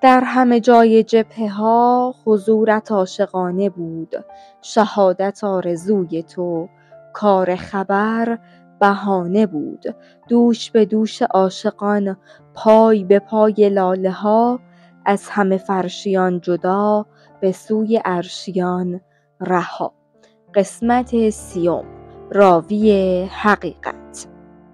در همه جای جبهه ها حضورت عاشقانه بود، شهادت آرزوی تو، کار خبر بهانه بود. دوش به دوش عاشقان، پای به پای لاله ها، از همه فرشیان جدا، به سوی عرشیان رها. قسمت 30. راوی حقیقت.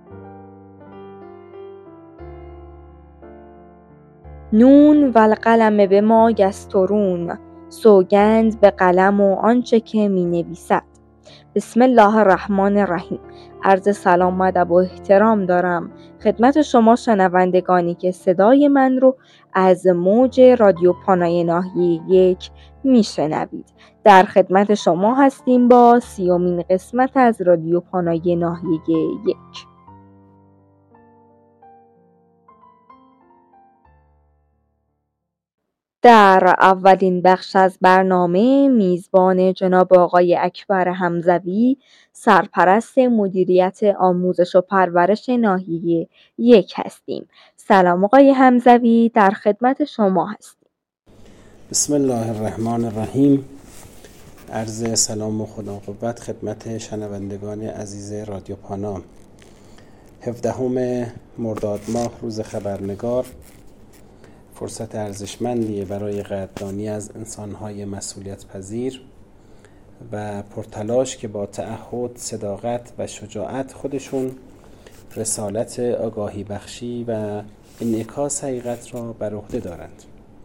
نون و القلم بما یسطرون، سوگند به قلم و آنچه که می نویسد. بسم الله الرحمن الرحیم. عرض سلام و ادب و احترام دارم خدمت شما شنوندگانی که صدای من رو از موج رادیو پانای ناحیه 1 میشنوید. در خدمت شما هستیم با 30مین قسمت از رادیو پانای ناحیه 1. در اولین بخش از برنامه میزبان جناب آقای اکبر حمزوی، سرپرست مدیریت آموزش و پرورش ناحیه 1 هستیم. سلام آقای حمزوی، در خدمت شما هستیم. بسم الله الرحمن الرحیم. عرض سلام و خدا قوت خدمت شنوندگان عزیز رادیو پانا. 17 مرداد ماه، روز خبرنگار، فرصت ارزشمندیه برای قدردانی از انسان‌های مسئولیت پذیر و پرتلاش که با تعهد، صداقت و شجاعت خودشون رسالت آگاهی بخشی و انعکاس حقیقت را بر عهده دارند.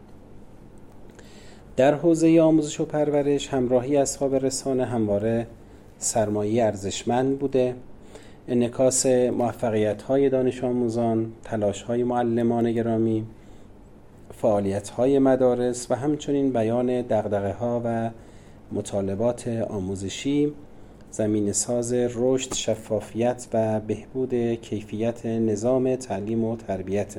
در حوزه آموزش و پرورش، همراهی اصحاب رسانه همواره سرمایه ارزشمند بوده. انعکاس موفقیت‌های دانش آموزان، تلاش‌های معلمان گرامی، فعالیت‌های مدارس و همچنین بیان دغدغه‌ها و مطالبات آموزشی، زمینه ساز رشد، شفافیت و بهبود کیفیت نظام تعلیم و تربیت.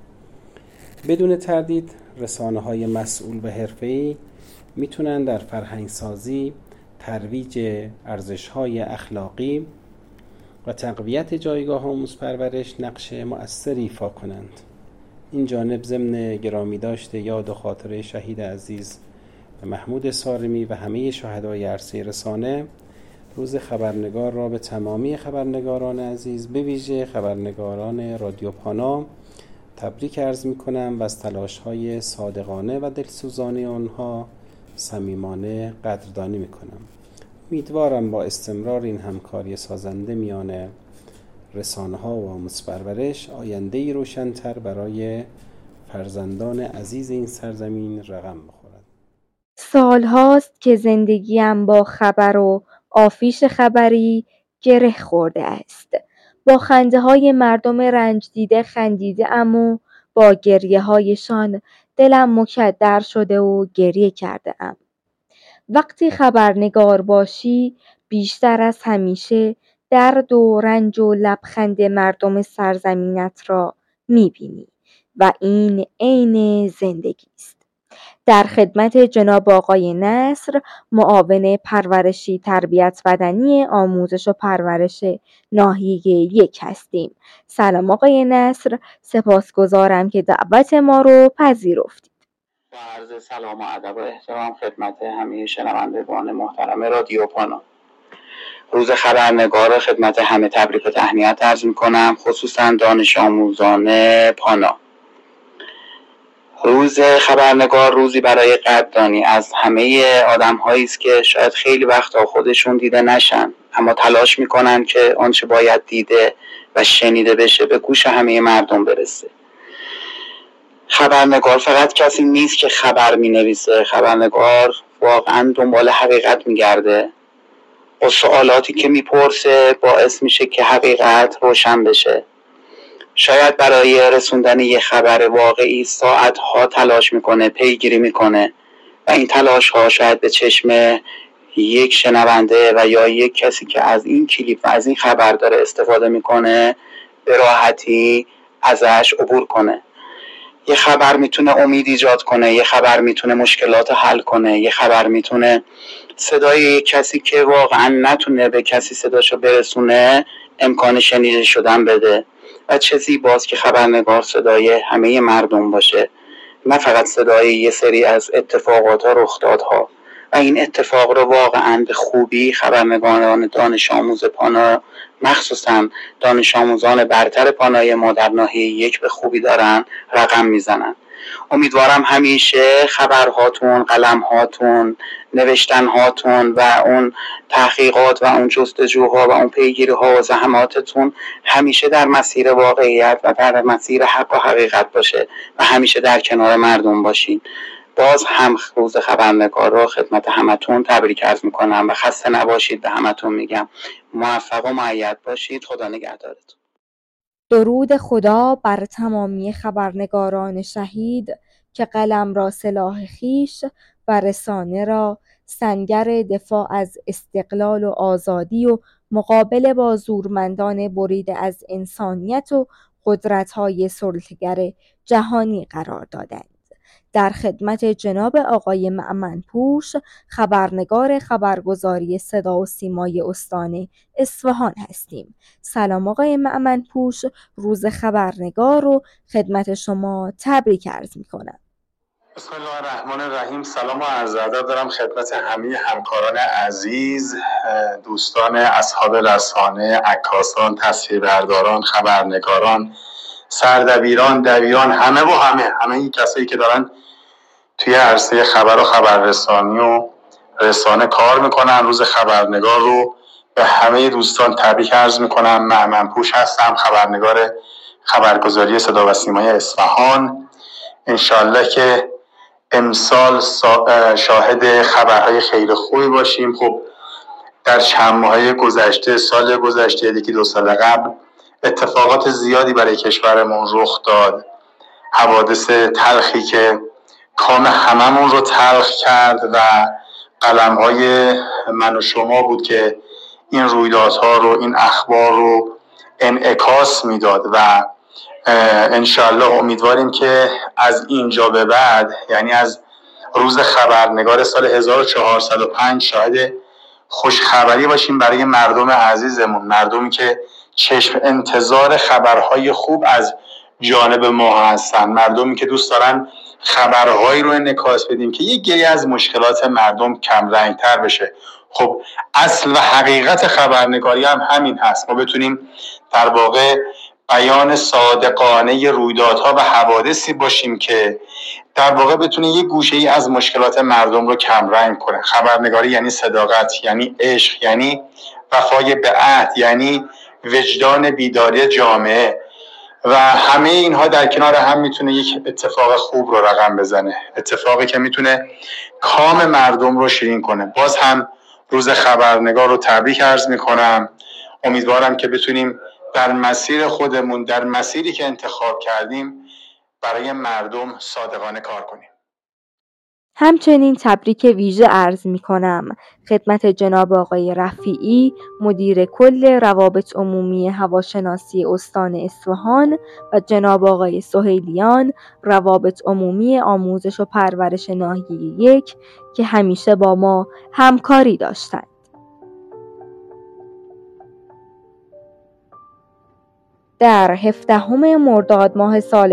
بدون تردید رسانه‌های مسئول و حرفه‌ای میتونن در فرهنگسازی، ترویج ارزش‌های اخلاقی و تقویت جایگاه آموزش پرورش نقش مؤثری ایفا کنند. این جانب ضمن گرامی داشته یاد و خاطره شهید عزیز محمود صارمی و همه شهدای عرصه رسانه، روز خبرنگار را به تمامی خبرنگاران عزیز، به ویژه خبرنگاران رادیو پانا، تبریک عرض می‌کنم و از تلاش‌های صادقانه و دلسوزانه آنها صمیمانه قدردانی می‌کنم. امیدوارم با استمرار این همکاری سازنده میان رسانه‌ها و آموزش پرورش آینده‌ای روشن‌تر برای فرزندان عزیز این سرزمین رقم بخورد. سال هاست که زندگیم با خبر و آفیش خبری گره خورده است. با خنده های مردم رنج دیده خندیده ام و با گریه هایشان دلم مکدر شده و گریه کرده ام. وقتی خبرنگار باشی بیشتر از همیشه درد و رنج و لبخند مردم سرزمینت را میبینی و این عین زندگی است. در خدمت جناب آقای نصر، معاون پرورشی تربیت بدنی آموزش و پرورش ناحیه 1 هستیم. سلام آقای نصر، سپاسگزارم که دعوت ما رو پذیرفتید. با عرض سلام و ادب و احترام خدمت همه شنوندگان محترم رادیو پانا. روز خبرنگار خدمت همه تبریک و تهنیت عرض می‌کنم، خصوصا دانش آموزان پانا. روز خبرنگار روزی برای قدردانی از همه آدم‌هایی است که شاید خیلی وقتا خودشون دیده نشن، اما تلاش می‌کنن که آنچه باید دیده و شنیده بشه به گوش همه مردم برسه. خبرنگار فقط کسی نیست که خبر می‌نویسه. خبرنگار واقعا دنبال حقیقت می‌گرده. با سوالاتی که می‌پرسه باعث میشه که حقیقت روشن بشه. شاید برای رسوندن یه خبر واقعی ساعت‌ها تلاش میکنه، پیگیری میکنه و این تلاش‌ها شاید به چشم یک شنونده و یا یک کسی که از این کلیپ و از این خبر داره استفاده میکنه به راحتی ازش عبور کنه. یه خبر میتونه امید ایجاد کنه، یه خبر میتونه مشکلات حل کنه، یه خبر میتونه صدای یک کسی که واقعا نتونه به کسی صداشو برسونه امکان شنیده شدن بده. و چه زیباست که خبرنگار صدای همه مردم باشه نه فقط صدای یه سری از اتفاقات ها، رخدادها. و این اتفاق رو واقعا به خوبی خبرنگاران دانش آموز پانا، مخصوصا دانش آموزان برتر پانای ما در ناحیه 1 به خوبی دارن رقم میزنن. امیدوارم همیشه خبرهاتون، قلمهاتون، نوشتنهاتون و اون تحقیقات و اون جستجوها و اون پیگیری‌ها و زحماتتون همیشه در مسیر واقعیت و در مسیر حق و حقیقت باشه و همیشه در کنار مردم باشین. باز هم روز خبرنگار رو خدمت همتون تبریک عرض میکنم و خسته نباشید. به همتون میگم موفق و مؤید باشید. خدا نگهدارتون. درود خدا بر تمامی خبرنگاران شهید که قلم را سلاح خویش و رسانه را سنگر دفاع از استقلال و آزادی و مقابله با زورمندان بریده از انسانیت و قدرت‌های سلطه‌گر جهانی قرار دادند. در خدمت جناب آقای مأمنپوش، خبرنگار خبرگزاری صدا و سیمای استان اصفهان هستیم. سلام آقای مأمنپوش، روز خبرنگار رو خدمت شما تبریک عرض میکنم. بسم الله الرحمن الرحیم. سلام و عرض ادب دارم خدمت همه همکاران عزیز، دوستان اصحاب رسانه، عکاسان، تصویربرداران، خبرنگاران، سردبیران، دبیران، همه این کسایی که دارن توی عرصه خبر و خبررسانی و رسانه کار میکنن. روز خبرنگار رو به همه دوستان تبریک عرض میکنم. مأمنپوش هستم، خبرنگار خبرگزاری صدا و سیمای اصفهان. انشالله که امسال شاهد خبرهای خیلی خوبی باشیم. خب در چند ماه گذشته، سال گذشته، یکی 2 سال قبل، اتفاقات زیادی برای کشورمون رخ داد. حوادث تلخی که کام هممون رو تلخ کرد و قلم‌های من و شما بود که این رویدادها رو، این اخبار رو انعکاس میداد و انشالله امیدواریم که از اینجا به بعد، یعنی از روز خبرنگار سال 1405، شاهد خوشخبری باشیم برای مردم عزیزمون، مردمی که چشم انتظار خبرهای خوب از جانب ما هستن، مردمی که دوست دارن خبرهایی رو انعکاس بدیم که یک گری از مشکلات مردم کم رنگتر بشه. خب اصل و حقیقت خبرنگاری هم همین هست، ما بتونیم در واقع بیان صادقانه رویدادها و حوادثی باشیم که در واقع بتونه یک گوشه‌ای از مشکلات مردم رو کم رنگ کنه. خبرنگاری یعنی صداقت، یعنی عشق، یعنی وفای به عهد، یعنی وجدان بیداری جامعه و همه اینها در کنار هم میتونه یک اتفاق خوب رو رقم بزنه، اتفاقی که میتونه کام مردم رو شیرین کنه. باز هم روز خبرنگار رو تبریک عرض میکنم. امیدوارم که بتونیم در مسیر خودمون، در مسیری که انتخاب کردیم، برای مردم صادقانه کار کنیم. همچنین تبریک ویژه عرض می کنم خدمت جناب آقای رفیعی، مدیر کل روابط عمومی هواشناسی استان اصفهان و جناب آقای سهیلیان، روابط عمومی آموزش و پرورش ناحیه 1 که همیشه با ما همکاری داشتند. در 17 مرداد ماه سال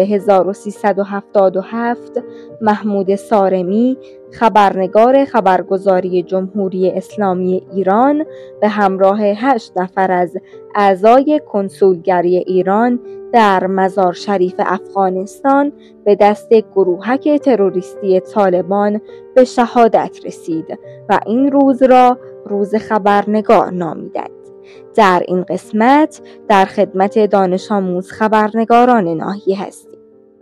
1377 محمود صارمی، خبرنگار خبرگزاری جمهوری اسلامی ایران، به همراه 8 نفر از اعضای کنسولگری ایران در مزار شریف افغانستان به دست گروهک تروریستی طالبان به شهادت رسید و این روز را روز خبرنگار نامیدند. در این قسمت در خدمت دانش آموز خبرنگاران ناحیه هستیم.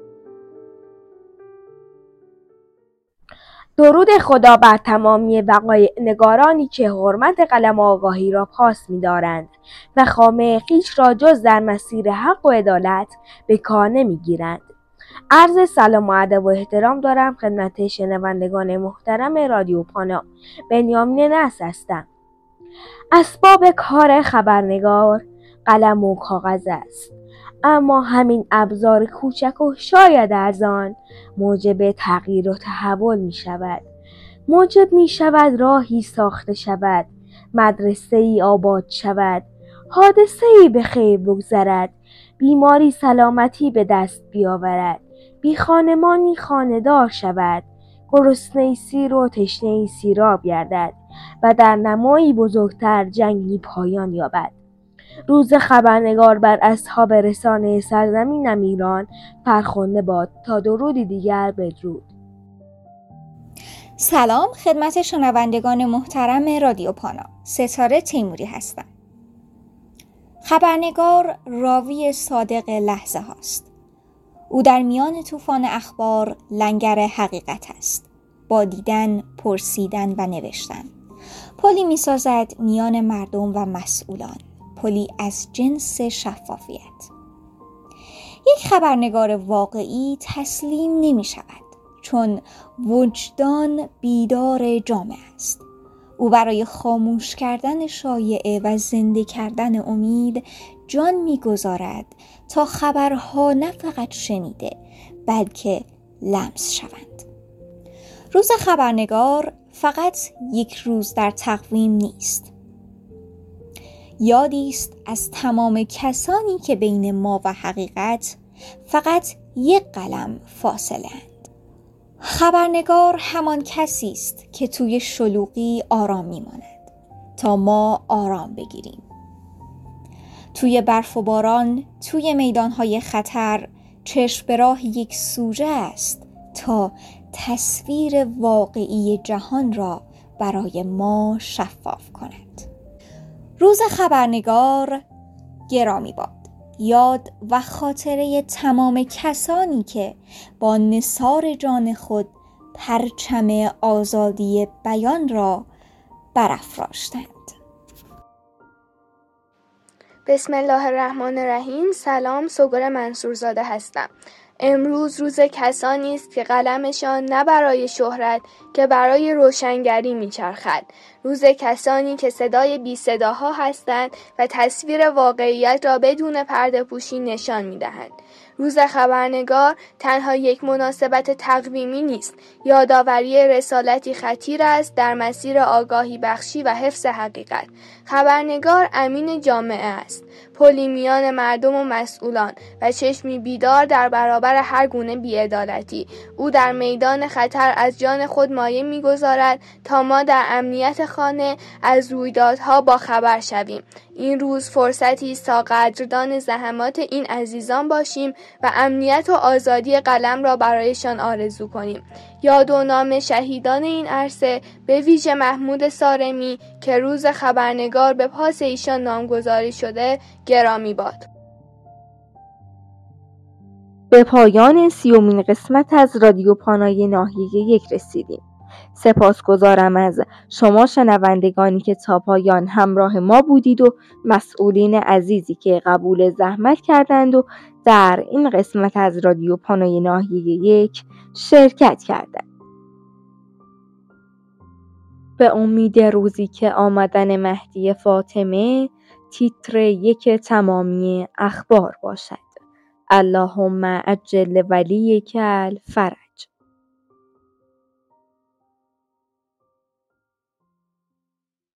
درود خدا بر تمامی وقایع نگارانی که حرمت قلم آگاهی را پاس می‌دارند و خامه خویش را جز در مسیر حق و عدالت به کار نمی‌گیرند. عرض سلام و ادب و احترام دارم خدمت شنوندگان محترم رادیو پانا. بنیامین نصر هستم. اسباب کار خبرنگار قلم و کاغذ است، اما همین ابزار کوچک و شاید ارزان موجب تغییر و تحول می شود. موجب می شود راهی ساخته شود، مدرسه‌ای آباد شود، حادثه‌ای به خیر بگذرد، بیماری سلامتی به دست بیاورد، بی خانمانی خانه‌دار شود، گرسنه‌ای سیر و تشنه‌ای سیراب گردد و در نمایی بزرگتر جنگی پایان یابد. روز خبرنگار بر اصحاب رسانه سرزمینم ایران فرخنده باد. تا درودی دیگر بدرود. سلام خدمت شنوندگان محترم رادیو پانا. ستاره تیموری هستم. خبرنگار راوی صادق لحظه هاست. او در میان طوفان اخبار لنگر حقیقت است. با دیدن، پرسیدن و نوشتن پلی می سازد میان مردم و مسئولان، پلی از جنس شفافیت. یک خبرنگار واقعی تسلیم نمی شود، چون وجدان بیدار جامعه است. او برای خاموش کردن شایعه و زنده کردن امید جان می‌گذارد تا خبرها نه فقط شنیده بلکه لمس شوند. روز خبرنگار فقط یک روز در تقویم نیست. یادی است از تمام کسانی که بین ما و حقیقت فقط یک قلم فاصله اند. خبرنگار همان کسی است که توی شلوغی آرام میماند تا ما آرام بگیریم. توی برف و باران، توی میدانهای خطر، چشم به راه یک سوژه است تا تصویر واقعی جهان را برای ما شفاف کند. روز خبرنگار گرامی باد. یاد و خاطره تمام کسانی که با نثار جان خود پرچم آزادی بیان را برافراشتند. بسم الله الرحمن الرحیم. سلام، سوگل منصورزاده هستم. امروز روز کسانی است که قلمشان نه برای شهرت که برای روشنگری میچرخد. روز کسانی که صدای بی صداها هستند و تصویر واقعیت را بدون پرده پوشی نشان میدهند. روز خبرنگار تنها یک مناسبت تقویمی نیست، یادآوری رسالتی خطیر است در مسیر آگاهی بخشی و حفظ حقیقت. خبرنگار امین جامعه است، پلی میان مردم و مسئولان و چشمی بیدار در برابر هر گونه بی‌عدالتی. او در میدان خطر از جان خود مایه می‌گذارد تا ما در امنیت خانه از رویدادها با خبر شویم. این روز فرصتی است تا قدردان زحمات این عزیزان باشیم و امنیت و آزادی قلم را برایشان آرزو کنیم. یاد و نام شهیدان این عرصه، به ویژه محمود سارمی که روز خبرنگار به پاس ایشان نامگذاری شده، گرامی باد. به پایان 30مین قسمت از رادیو پانای ناحیه 1 رسیدیم. سپاسگزارم از شما شنوندگانی که تا پایان همراه ما بودید و مسئولین عزیزی که قبول زحمت کردند و در این قسمت از رادیو پانای ناحیه 1 شرکت کردند. به امید روزی که آمدن مهدی فاطمه تیتر 1 تمامی اخبار باشد. اللهم عجل ولیک الفرج.